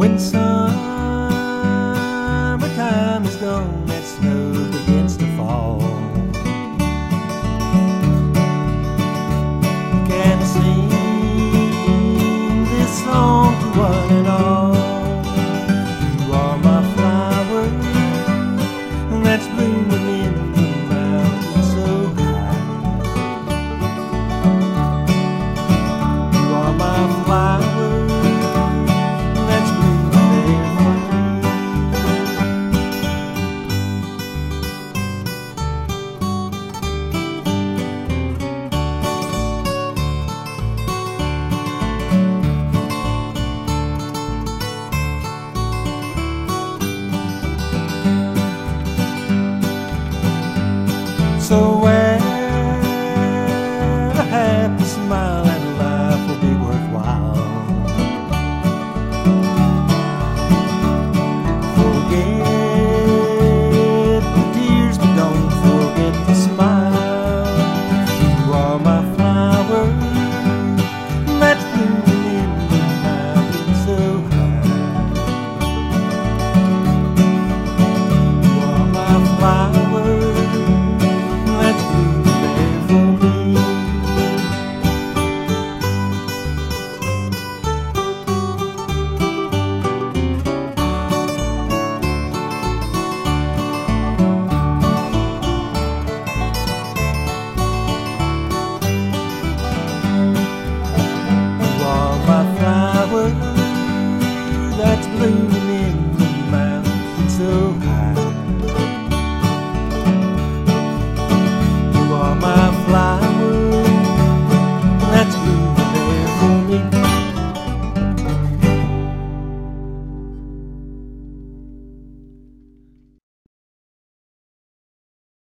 When summertime is gone, that snow begins to fall. Can sing this song to one and all. You are my flower that's blooming in the mountains so high. You are my flower that's blooming there for me. So wear a happy smile and life will be worthwhile. Forget the tears, but don't forget the smile. You are my flower that's blooming in the mountains so high. You are my flower that's blooming there for me. You are my flower that's blooming in the mountains so high.